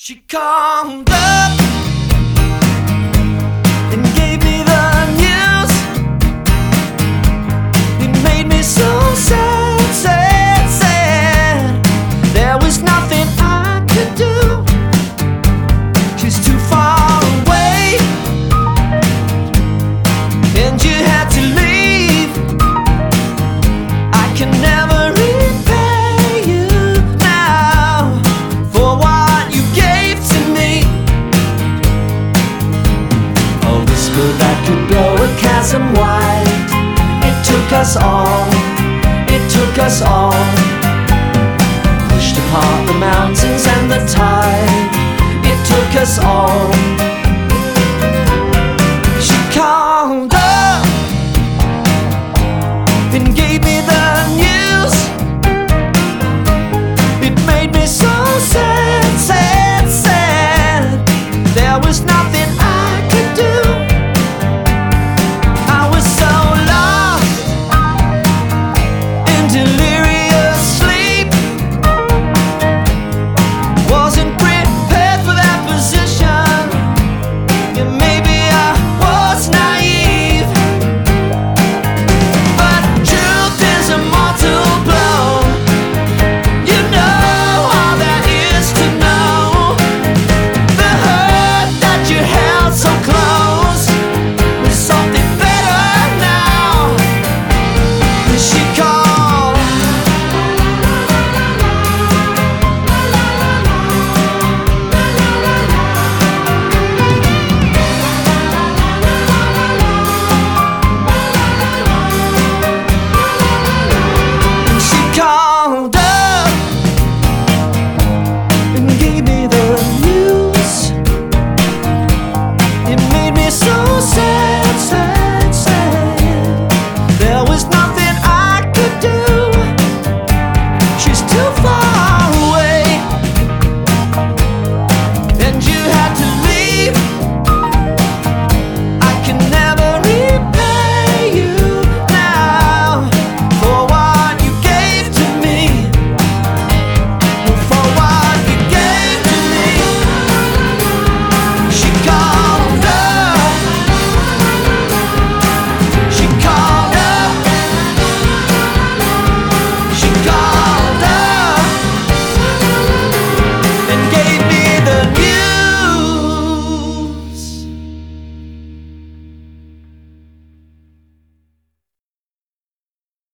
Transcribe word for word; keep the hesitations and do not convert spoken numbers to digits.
She called up and gave me the news. It made me so sad, sad, sad. There was nothing I could do. She's too far away, and you had to leave. I can never repay you now for what you gave to me. A whisper that could blow a chasm wide. It took us all, it took us all. Pushed apart the mountains and the tide. It took us all.